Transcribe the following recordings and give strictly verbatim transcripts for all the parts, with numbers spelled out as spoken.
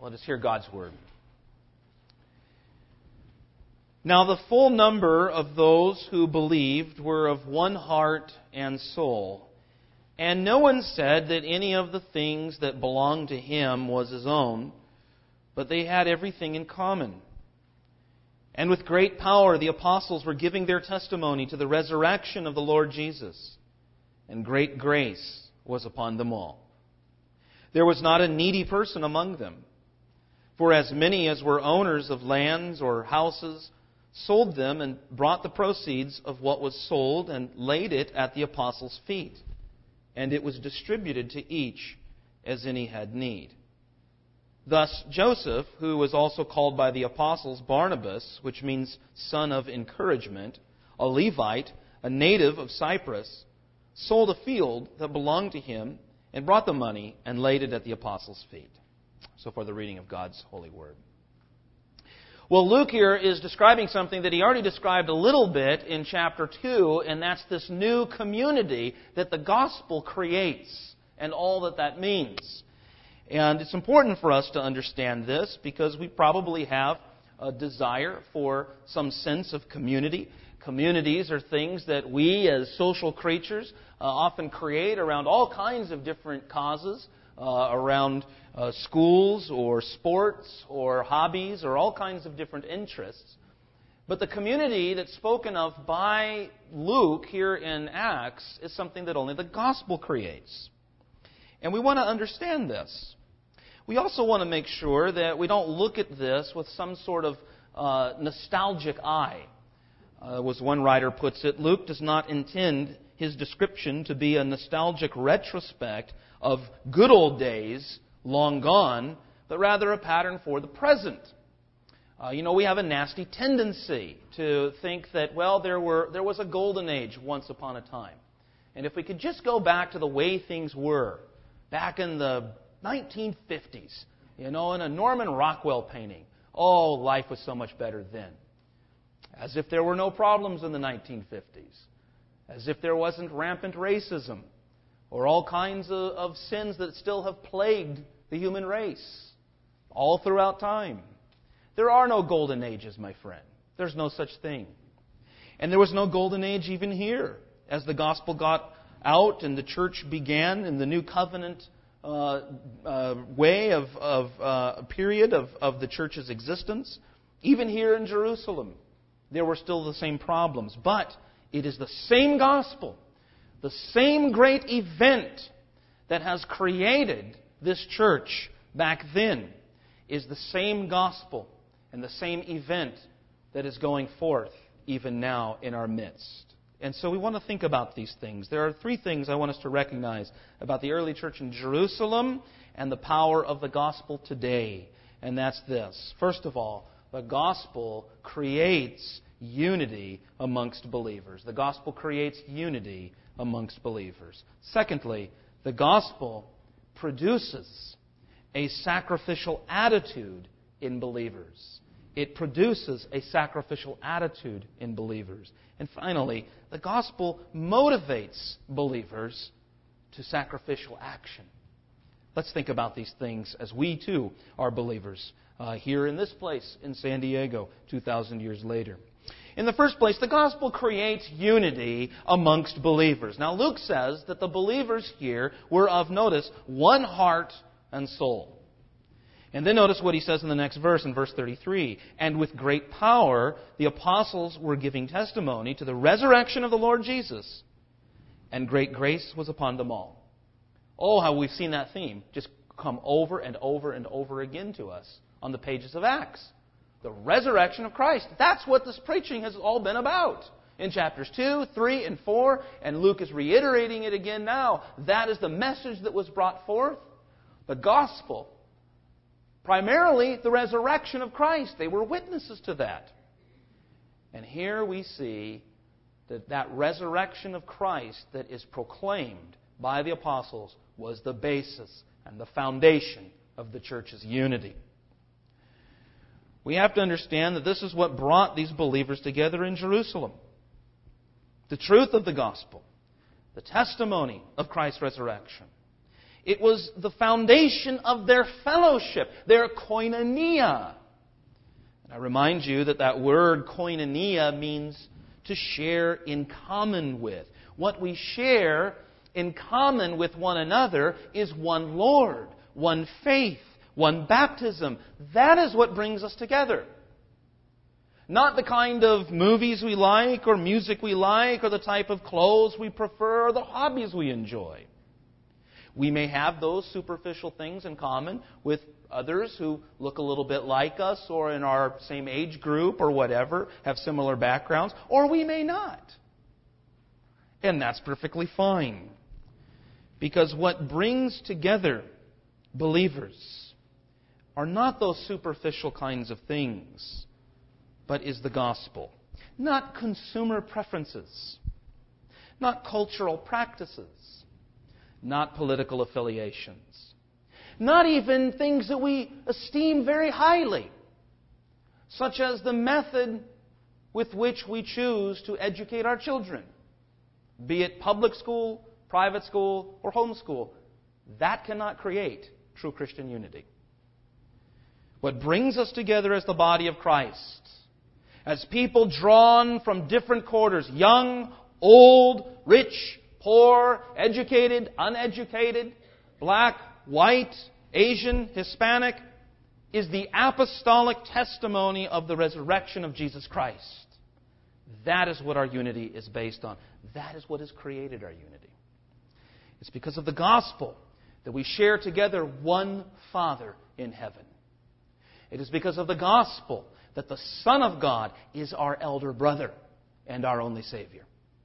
Let us hear God's Word. Now the full number of those who believed were of one heart and soul. And no one said that any of the things that belonged to him was his own, but they had everything in common. And with great power the apostles were giving their testimony to the resurrection of the Lord Jesus. And great grace was upon them all. There was not a needy person among them. For as many as were owners of lands or houses sold them and brought the proceeds of what was sold and laid it at the apostles' feet. And it was distributed to each as any had need. Thus Joseph, who was also called by the apostles Barnabas, which means son of encouragement, a Levite, a native of Cyprus, sold a field that belonged to him and brought the money and laid it at the apostles' feet. So for the reading of God's holy word. Well, Luke here is describing something that he already described a little bit in chapter two, and that's this new community that the gospel creates and all that that means. And it's important for us to understand this because we probably have a desire for some sense of community. Communities are things that we as social creatures uh, often create around all kinds of different causes, uh, around uh, schools or sports or hobbies or all kinds of different interests. But the community that's spoken of by Luke here in Acts is something that only the gospel creates. And we want to understand this. We also want to make sure that we don't look at this with some sort of uh, nostalgic eye. Uh, as one writer puts it, Luke does not intend his description to be a nostalgic retrospect of good old days long gone, but rather a pattern for the present. Uh, you know, we have a nasty tendency to think that, well, there were there was a golden age once upon a time. And if we could just go back to the way things were back in the nineteen fifties, you know, in a Norman Rockwell painting, oh, life was so much better then. As if there were no problems in the nineteen fifties. As if there wasn't rampant racism or all kinds of, of sins that still have plagued the human race all throughout time. There are no golden ages, my friend. There's no such thing. And there was no golden age even here. As the gospel got out and the church began in the new covenant uh, uh, way of, of uh, period of, of the church's existence, even here in Jerusalem, there were still the same problems. But it is the same gospel, the same great event that has created this church back then is the same gospel and the same event that is going forth even now in our midst. And so we want to think about these things. There are three things I want us to recognize about the early church in Jerusalem and the power of the gospel today. And that's this. First of all, the gospel creates unity amongst believers. The gospel creates unity amongst believers. Secondly, the gospel produces a sacrificial attitude in believers. It produces a sacrificial attitude in believers. And finally, the gospel motivates believers to sacrificial action. Let's think about these things as we too are believers uh, here in this place in San Diego two thousand years later. In the first place, the gospel creates unity amongst believers. Now, Luke says that the believers here were of, notice, one heart and soul. And then notice what he says in the next verse, in verse thirty-three. And with great power, the apostles were giving testimony to the resurrection of the Lord Jesus, and great grace was upon them all. Oh, how we've seen that theme just come over and over and over again to us on the pages of Acts. The resurrection of Christ. That's what this preaching has all been about. In chapters two, three, and four, and Luke is reiterating it again now. That is the message that was brought forth. The gospel. Primarily the resurrection of Christ. They were witnesses to that. And here we see that that resurrection of Christ that is proclaimed by the apostles was the basis and the foundation of the church's unity. We have to understand that this is what brought these believers together in Jerusalem. The truth of the gospel, the testimony of Christ's resurrection. It was the foundation of their fellowship, their koinonia. And I remind you that that word koinonia means to share in common with. What we share in common with one another is one Lord, one faith, one baptism. That is what brings us together. Not the kind of movies we like, or music we like, or the type of clothes we prefer, or the hobbies we enjoy. We may have those superficial things in common with others who look a little bit like us, or in our same age group, or whatever, have similar backgrounds, or we may not. And that's perfectly fine. Because what brings together believers are not those superficial kinds of things, but is the gospel. Not consumer preferences, not cultural practices, not political affiliations, not even things that we esteem very highly, such as the method with which we choose to educate our children, be it public school, private school, or homeschool. That cannot create true Christian unity. What brings us together as the body of Christ, as people drawn from different quarters, young, old, rich, poor, educated, uneducated, black, white, Asian, Hispanic, is the apostolic testimony of the resurrection of Jesus Christ. That is what our unity is based on. That is what has created our unity. It's because of the gospel that we share together one Father in heaven. It is because of the gospel that the Son of God is our elder brother and our only Savior.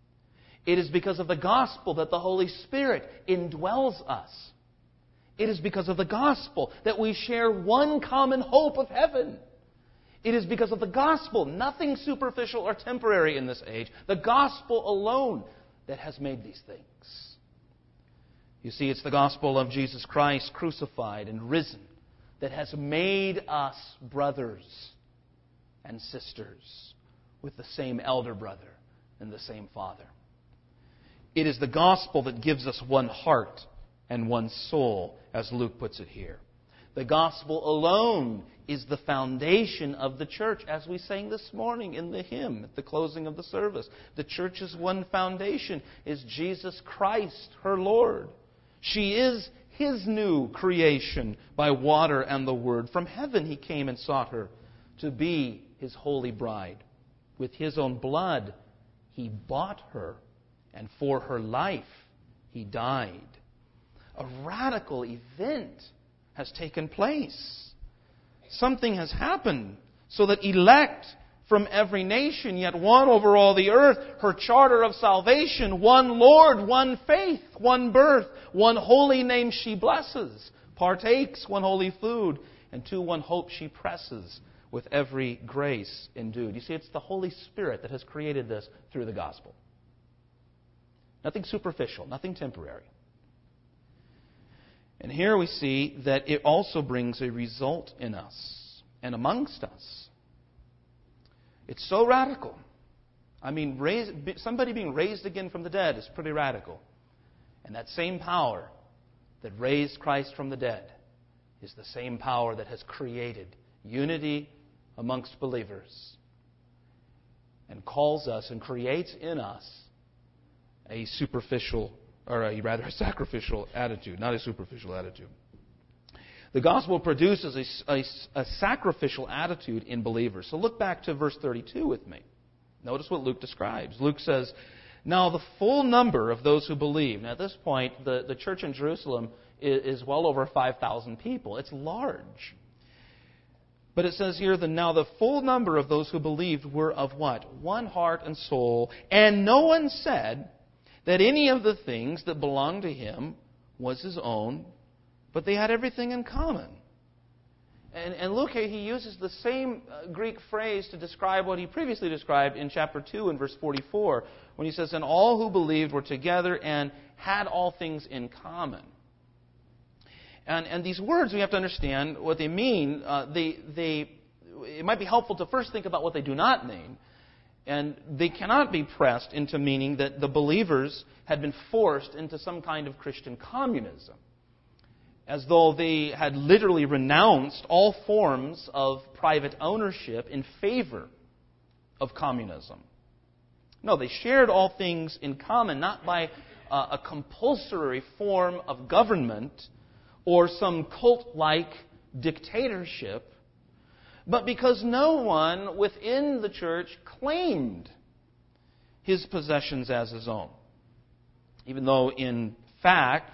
It is because of the gospel that the Holy Spirit indwells us. It is because of the gospel that we share one common hope of heaven. It is because of the gospel, nothing superficial or temporary in this age, the gospel alone that has made these things. You see, it's the gospel of Jesus Christ crucified and risen that has made us brothers and sisters with the same elder brother and the same Father. It is the gospel that gives us one heart and one soul, as Luke puts it here. The gospel alone is the foundation of the church, as we sang this morning in the hymn at the closing of the service. The church's one foundation is Jesus Christ, her Lord. She is His new creation by water and the Word. From heaven He came and sought her to be His holy bride. With His own blood He bought her, and for her life He died. A radical event has taken place. Something has happened so that elect from every nation, yet one over all the earth, her charter of salvation, one Lord, one faith, one birth, one holy name she blesses, partakes one holy food, and to one hope she presses with every grace endued. You see, it's the Holy Spirit that has created this through the gospel. Nothing superficial, nothing temporary. And here we see that it also brings a result in us and amongst us. It's so radical. I mean, raise, somebody being raised again from the dead is pretty radical. And that same power that raised Christ from the dead is the same power that has created unity amongst believers and calls us and creates in us a superficial, or a rather a sacrificial attitude, not a superficial attitude. The gospel produces a, a, a sacrificial attitude in believers. So look back to verse thirty-two with me. Notice what Luke describes. Luke says, now the full number of those who believe. Now at this point, the, the church in Jerusalem is, is well over five thousand people. It's large. But it says here that now the full number of those who believed were of what? One heart and soul. And no one said that any of the things that belonged to him was his own, but they had everything in common. And, and Luke, he uses the same Greek phrase to describe what he previously described in chapter two and verse forty-four, when he says, and all who believed were together and had all things in common. And, and these words, we have to understand what they mean. Uh, they, they, it might be helpful to first think about what they do not mean. And they cannot be pressed into meaning that the believers had been forced into some kind of Christian communism. as though they had literally renounced all forms of private ownership in favor of communism. No, they shared all things in common, not by uh, a compulsory form of government or some cult-like dictatorship, but because no one within the church claimed his possessions as his own. Even though in fact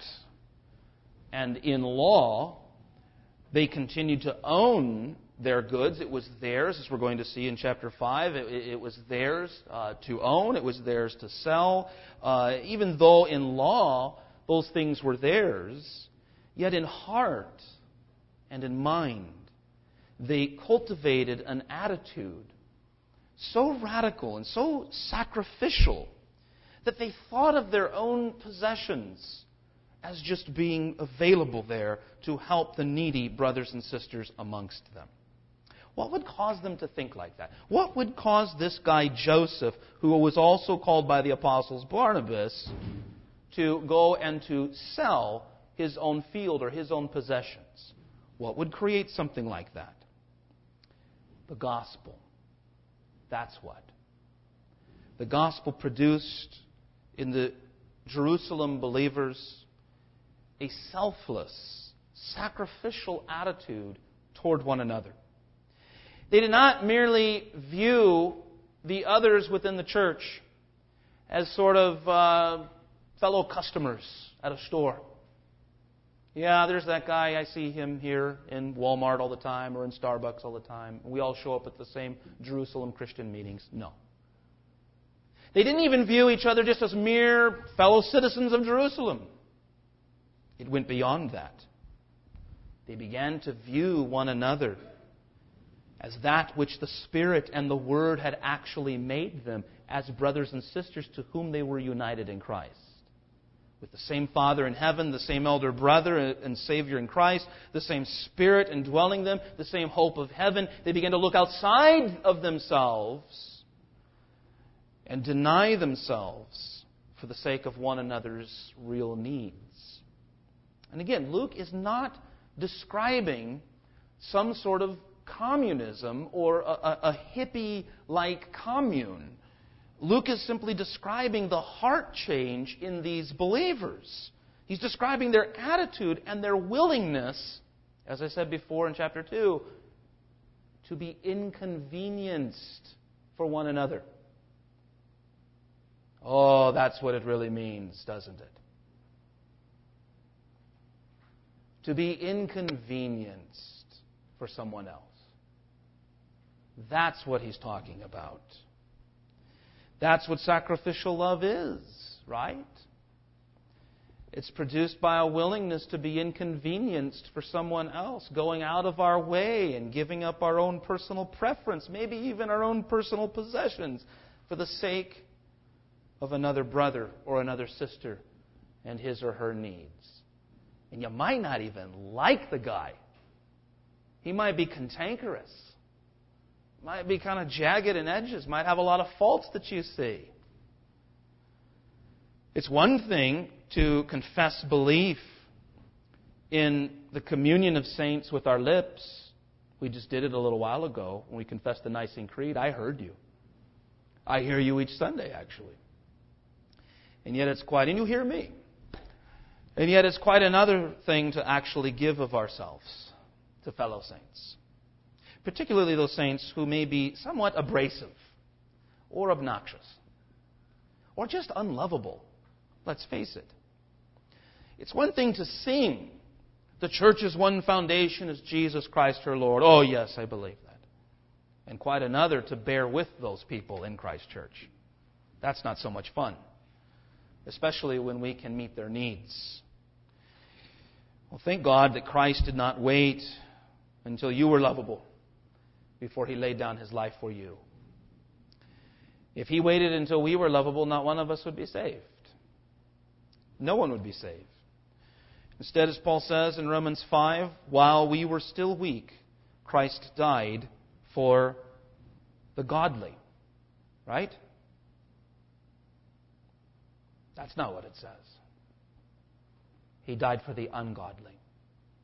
and in law, they continued to own their goods. It was theirs, as we're going to see in chapter five. It, it was theirs uh, to own. It was theirs to sell. Uh, even though in law those things were theirs, yet in heart and in mind, they cultivated an attitude so radical and so sacrificial that they thought of their own possessions as just being available there to help the needy brothers and sisters amongst them. What would cause them to think like that? What would cause this guy Joseph, who was also called by the apostles Barnabas, to go and to sell his own field or his own possessions? What would create something like that? The gospel. That's what. The gospel produced in the Jerusalem believers a selfless, sacrificial attitude toward one another. They did not merely view the others within the church as sort of uh, fellow customers at a store. Yeah, there's that guy, I see him here in Walmart all the time or in Starbucks all the time. We all show up at the same Jerusalem Christian meetings. No. They didn't even view each other just as mere fellow citizens of Jerusalem. It went beyond that. They began to view one another as that which the Spirit and the Word had actually made them, as brothers and sisters to whom they were united in Christ. With the same Father in heaven, the same elder brother and Savior in Christ, the same Spirit indwelling them, the same hope of heaven, they began to look outside of themselves and deny themselves for the sake of one another's real needs. And again, Luke is not describing some sort of communism or a, a, a hippie-like commune. Luke is simply describing the heart change in these believers. He's describing their attitude and their willingness, as I said before in chapter two, to be inconvenienced for one another. Oh, that's what it really means, doesn't it? To be inconvenienced for someone else. That's what he's talking about. That's what sacrificial love is, right? It's produced by a willingness to be inconvenienced for someone else, going out of our way and giving up our own personal preference, maybe even our own personal possessions, for the sake of another brother or another sister and his or her needs. And you might not even like the guy. He might be cantankerous. Might be kind of jagged in edges. Might have a lot of faults that you see. It's one thing to confess belief in the communion of saints with our lips. We just did it a little while ago when we confessed the Nicene Creed. I heard you. I hear you each Sunday, actually. And yet it's quite, and you hear me. And yet it's quite another thing to actually give of ourselves to fellow saints. Particularly those saints who may be somewhat abrasive or obnoxious or just unlovable. Let's face it. It's one thing to sing, "The church's one foundation is Jesus Christ her Lord." Oh, yes, I believe that. And quite another to bear with those people in Christ Church. That's not so much fun, especially when we can meet their needs. Well, thank God that Christ did not wait until you were lovable before He laid down His life for you. If He waited until we were lovable, not one of us would be saved. No one would be saved. Instead, as Paul says in Romans five, while we were still weak, Christ died for the godly. Right? That's not what it says. He died for the ungodly.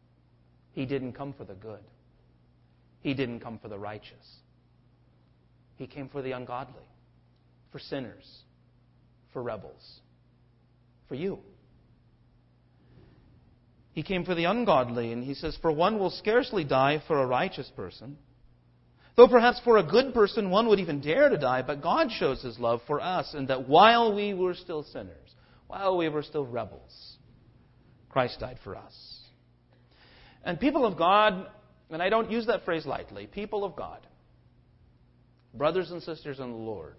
He didn't come for the good. He didn't come for the righteous. He came for the ungodly, for sinners, for rebels, for you. He came for the ungodly, and He says, "For one will scarcely die for a righteous person, though perhaps for a good person one would even dare to die, but God shows His love for us, and that while we were still sinners, while we were still rebels, Christ died for us." And people of God, and I don't use that phrase lightly, people of God, brothers and sisters in the Lord,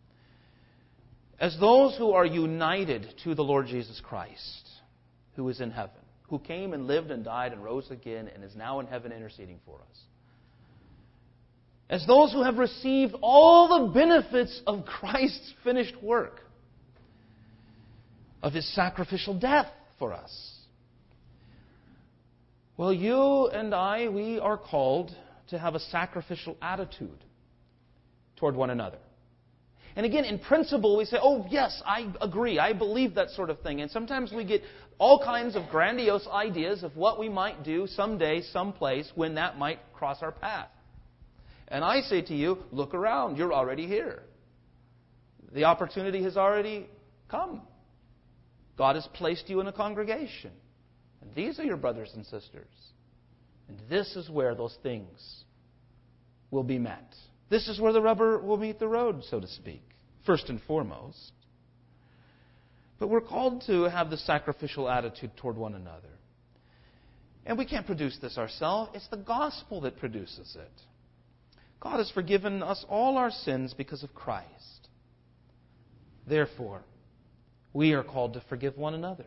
as those who are united to the Lord Jesus Christ, who is in heaven, who came and lived and died and rose again and is now in heaven interceding for us, as those who have received all the benefits of Christ's finished work, of His sacrificial death for us, well, you and I, we are called to have a sacrificial attitude toward one another. And again, in principle, we say, oh, yes, I agree. I believe that sort of thing. And sometimes we get all kinds of grandiose ideas of what we might do someday, someplace, when that might cross our path. And I say to you, look around. You're already here. The opportunity has already come. God has placed you in a congregation. And these are your brothers and sisters. And this is where those things will be met. This is where the rubber will meet the road, so to speak, first and foremost. But we're called to have the sacrificial attitude toward one another. And we can't produce this ourselves. It's the gospel that produces it. God has forgiven us all our sins because of Christ. Therefore, we are called to forgive one another.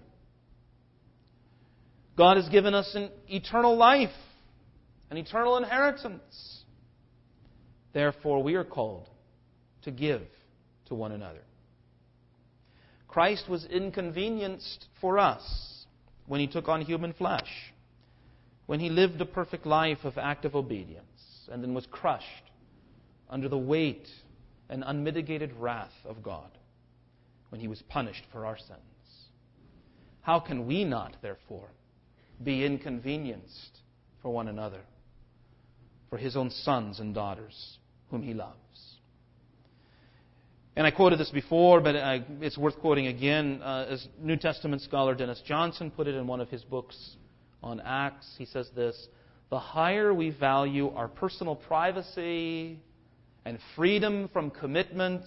God has given us an eternal life, an eternal inheritance. Therefore, we are called to give to one another. Christ was inconvenienced for us when He took on human flesh, when He lived a perfect life of active obedience, and then was crushed under the weight and unmitigated wrath of God when He was punished for our sins. How can we not, therefore, be inconvenienced for one another, for His own sons and daughters whom He loves? And I quoted this before, but I, it's worth quoting again. Uh, as New Testament scholar Dennis Johnson put it in one of his books on Acts, he says this: the higher we value our personal privacy and freedom from commitments,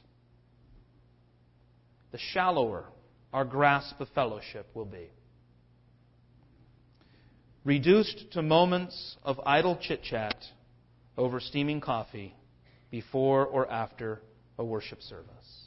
the shallower our grasp of fellowship will be. Reduced to moments of idle chit-chat over steaming coffee before or after a worship service.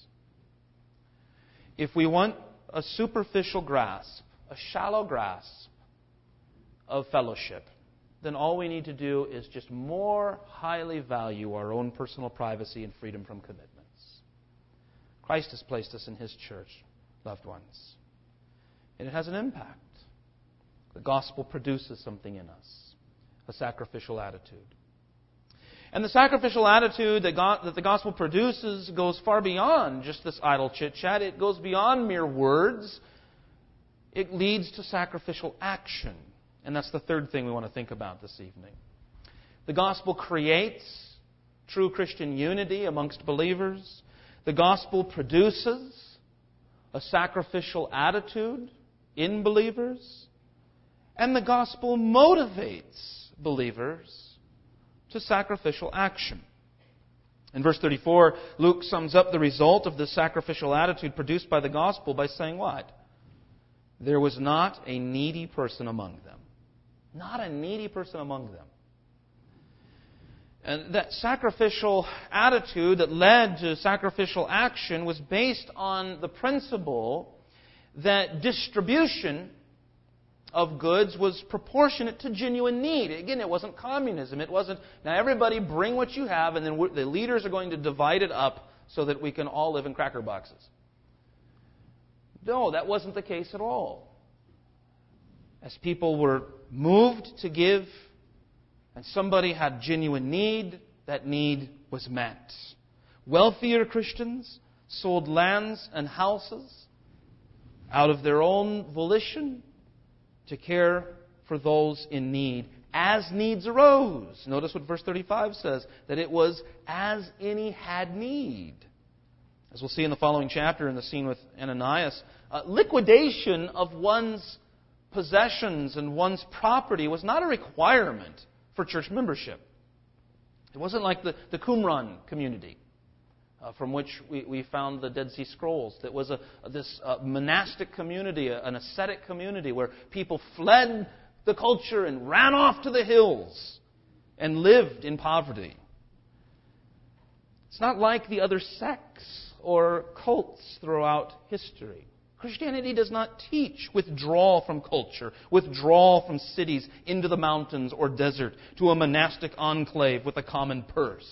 If we want a superficial grasp, a shallow grasp of fellowship, then all we need to do is just more highly value our own personal privacy and freedom from commitments. Christ has placed us in His church, loved ones. And it has an impact. The gospel produces something in us, a sacrificial attitude. And the sacrificial attitude that, God, that the gospel produces goes far beyond just this idle chit-chat. It goes beyond mere words. It leads to sacrificial action. And that's the third thing we want to think about this evening. The gospel creates true Christian unity amongst believers. The gospel produces a sacrificial attitude in believers. And the gospel motivates believers to sacrificial action. In verse thirty-four, Luke sums up the result of this sacrificial attitude produced by the gospel by saying what? There was not a needy person among them. Not a needy person among them. And that sacrificial attitude that led to sacrificial action was based on the principle that distribution of goods was proportionate to genuine need. Again, it wasn't communism. It wasn't, now everybody bring what you have and then the leaders are going to divide it up so that we can all live in cracker boxes. No, that wasn't the case at all. As people were moved to give and somebody had genuine need, that need was met. Wealthier Christians sold lands and houses out of their own volition to care for those in need as needs arose. Notice what verse thirty-five says, that it was as any had need. As we'll see in the following chapter in the scene with Ananias, uh, liquidation of one's possessions and one's property was not a requirement for church membership. It wasn't like the, the Qumran community, uh, from which we, we found the Dead Sea Scrolls. It was a, this uh, monastic community, an ascetic community where people fled the culture and ran off to the hills and lived in poverty. It's not like the other sects or cults throughout history. Christianity does not teach withdrawal from culture, withdrawal from cities into the mountains or desert to a monastic enclave with a common purse.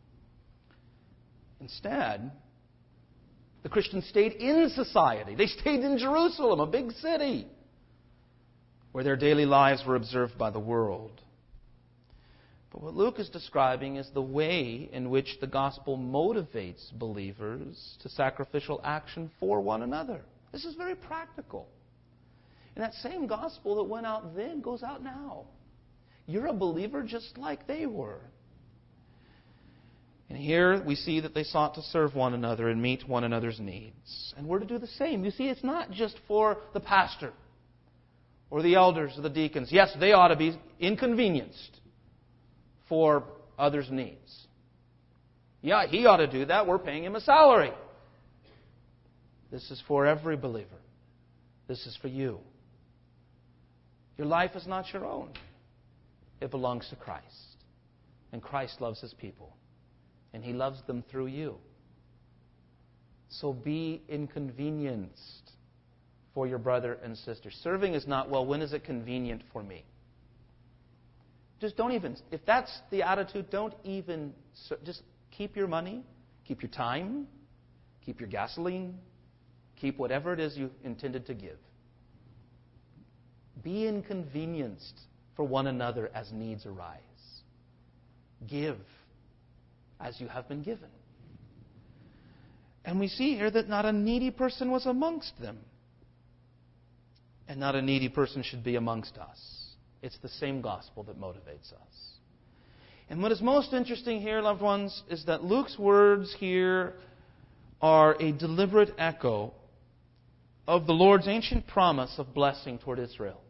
Instead, the Christians stayed in society. They stayed in Jerusalem, a big city, where their daily lives were observed by the world. But what Luke is describing is the way in which the gospel motivates believers to sacrificial action for one another. This is very practical. And that same gospel that went out then goes out now. You're a believer just like they were. And here we see that they sought to serve one another and meet one another's needs. And we're to do the same. You see, it's not just for the pastor or the elders or the deacons. Yes, they ought to be inconvenienced for others' needs. Yeah, he ought to do that. We're paying him a salary. This is for every believer. This is for you. Your life is not your own. It belongs to Christ. And Christ loves His people. And He loves them through you. So be inconvenienced for your brother and sister. Serving is not, well, when is it convenient for me? Just don't even, if that's the attitude, don't even, just keep your money, keep your time, keep your gasoline, keep whatever it is you intended to give. Be inconvenienced for one another as needs arise. Give as you have been given. And we see here that not a needy person was amongst them. And not a needy person should be amongst us. It's the same gospel that motivates us. And what is most interesting here, loved ones, is that Luke's words here are a deliberate echo of the Lord's ancient promise of blessing toward Israel.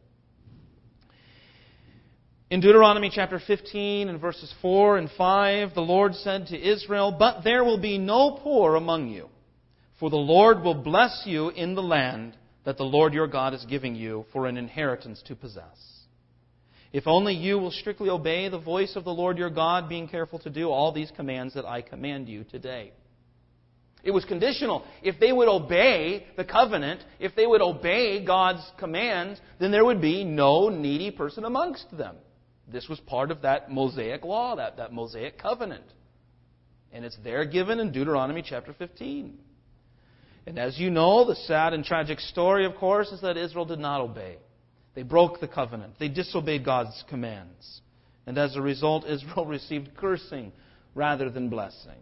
In Deuteronomy chapter fifteen and verses four and five, the Lord said to Israel, "But there will be no poor among you, for the Lord will bless you in the land that the Lord your God is giving you for an inheritance to possess. If only you will strictly obey the voice of the Lord your God, being careful to do all these commands that I command you today." It was conditional. If they would obey the covenant, if they would obey God's commands, then there would be no needy person amongst them. This was part of that Mosaic law, that, that Mosaic covenant. And it's there given in Deuteronomy chapter fifteen. And as you know, the sad and tragic story, of course, is that Israel did not obey. They broke the covenant. They disobeyed God's commands. And as a result, Israel received cursing rather than blessing.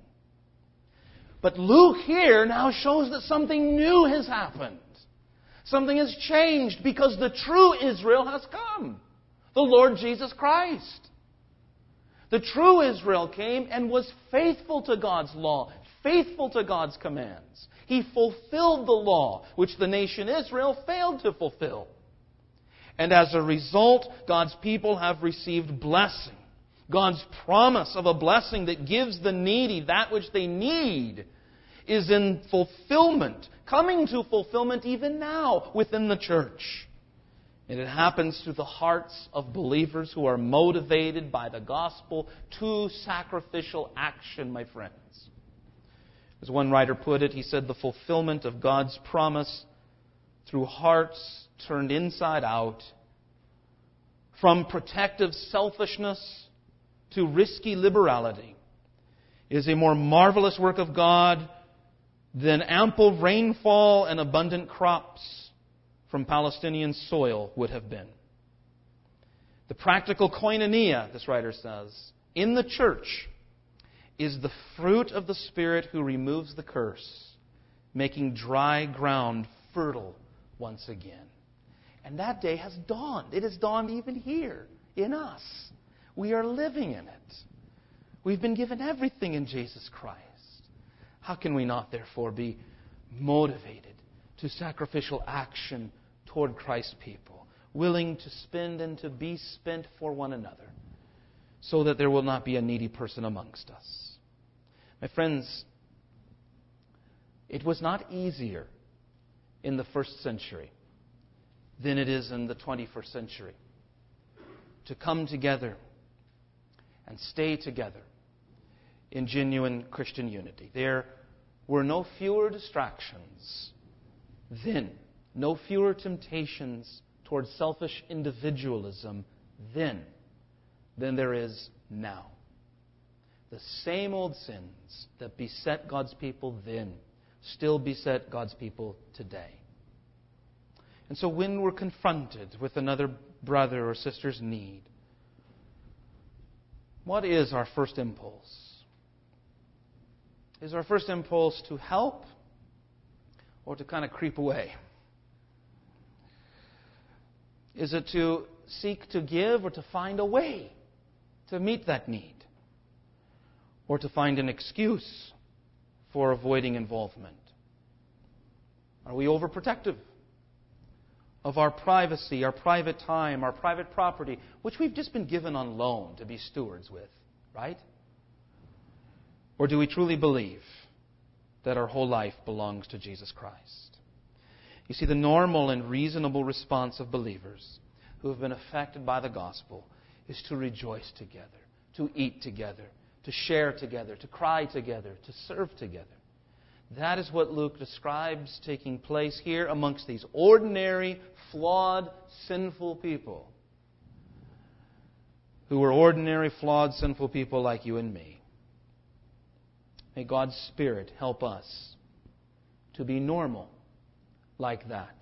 But Luke here now shows that something new has happened. Something has changed because the true Israel has come. The Lord Jesus Christ. The true Israel came and was faithful to God's law, faithful to God's commands. He fulfilled the law, which the nation Israel failed to fulfill. And as a result, God's people have received blessing. God's promise of a blessing that gives the needy that which they need is in fulfillment, coming to fulfillment even now within the church. And it happens through the hearts of believers who are motivated by the gospel to sacrificial action, my friends. As one writer put it, he said, the fulfillment of God's promise through hearts turned inside out, from protective selfishness to risky liberality, is a more marvelous work of God than ample rainfall and abundant crops from Palestinian soil would have been. The practical koinonia, this writer says, in the church is the fruit of the Spirit who removes the curse, making dry ground fertile once again. And that day has dawned. It has dawned even here in us. We are living in it. We've been given everything in Jesus Christ. How can we not, therefore, be motivated to sacrificial action toward Christ's people, willing to spend and to be spent for one another, so that there will not be a needy person amongst us? My friends, it was not easier in the first century than it is in the twenty-first century to come together and stay together in genuine Christian unity. There were no fewer distractions then, no fewer temptations towards selfish individualism then than there is now. The same old sins that beset God's people then still beset God's people today. And so when we're confronted with another brother or sister's need, what is our first impulse? Is our first impulse to help or to kind of creep away? Is it to seek to give or to find a way to meet that need? Or to find an excuse for avoiding involvement? Are we overprotective of our privacy, our private time, our private property, which we've just been given on loan to be stewards with, right? Or do we truly believe that our whole life belongs to Jesus Christ? You see, the normal and reasonable response of believers who have been affected by the gospel is to rejoice together, to eat together, to share together, to cry together, to serve together. That is what Luke describes taking place here amongst these ordinary, flawed, sinful people who were ordinary, flawed, sinful people like you and me. May God's Spirit help us to be normal like that,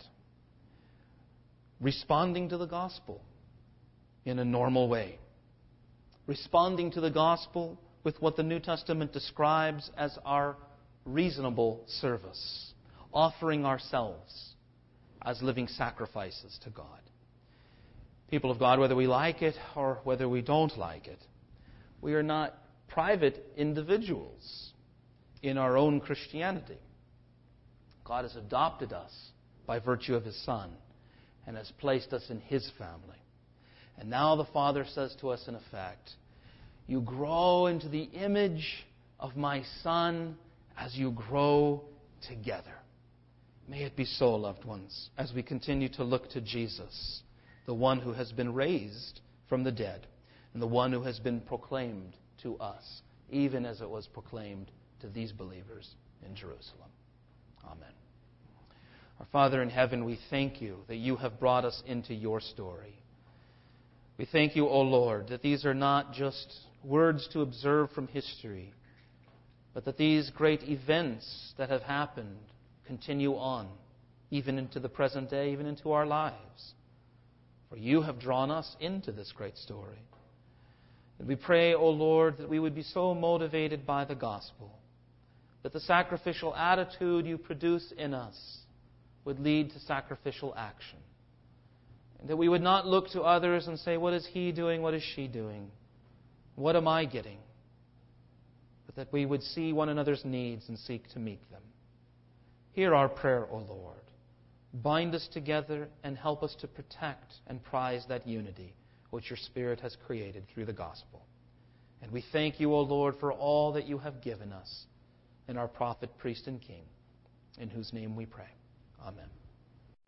responding to the gospel in a normal way, responding to the gospel with what the New Testament describes as our reasonable service, offering ourselves as living sacrifices to God. People of God, whether we like it or whether we don't like it, we are not private individuals in our own Christianity. God has adopted us by virtue of His Son and has placed us in His family. And now the Father says to us, in effect, you grow into the image of my Son as you grow together. May it be so, loved ones, as we continue to look to Jesus, the one who has been raised from the dead, and the one who has been proclaimed to us, even as it was proclaimed to these believers in Jerusalem. Amen. Our Father in heaven, we thank you that you have brought us into your story. We thank you, O Lord, that these are not just words to observe from history, but that these great events that have happened continue on, even into the present day, even into our lives. For you have drawn us into this great story. And we pray, O Lord, that we would be so motivated by the gospel, that the sacrificial attitude you produce in us would lead to sacrificial action. And that we would not look to others and say, what is he doing? What is she doing? What am I getting? But that we would see one another's needs and seek to meet them. Hear our prayer, O Lord. Bind us together and help us to protect and prize that unity which your Spirit has created through the gospel. And we thank you, O Lord, for all that you have given us in our prophet, priest, and king, in whose name we pray. Amen.